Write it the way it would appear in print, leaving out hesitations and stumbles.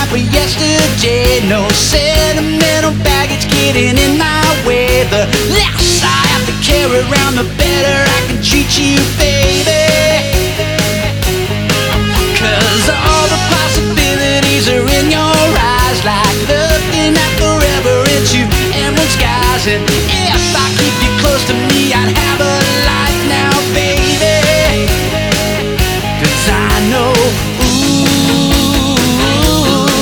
for yesterday. No sentimental baggage getting in my way. The less I have to carry around, the better I can treat you, baby. 'Cause all the possibilities are in your eyes, like looking at forever into emerald skies. And